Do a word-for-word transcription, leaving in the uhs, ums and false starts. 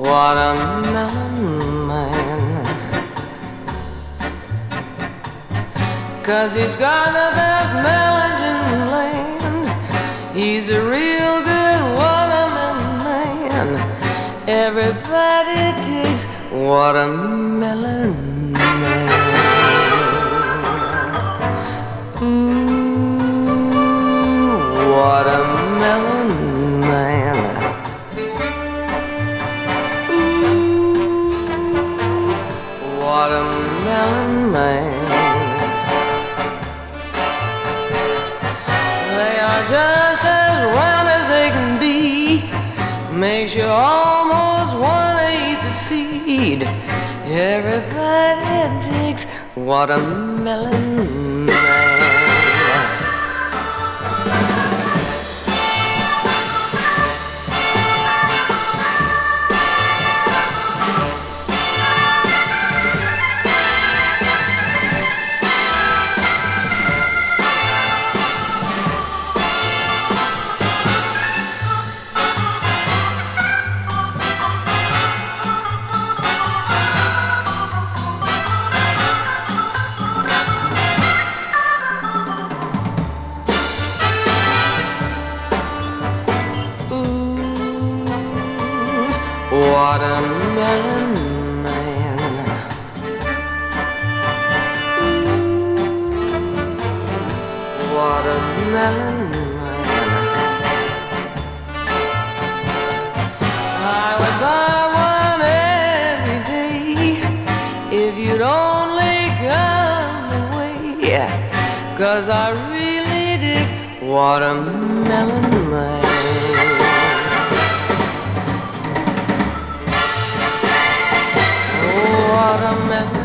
watermelon man. 'Cause he's got the best melons in the land. He's a real good watermelon man. Everybody digs watermelon man. Ooh, watermelon man. Ooh, watermelon man. They are just as round as they can be. Makes you almost wanna eat the seed. Everybody digs watermelon man. Watermelon man. Ooh, watermelon man. I would buy one every day if you'd only come away. 'Cause I really dig watermelon man. Watermelon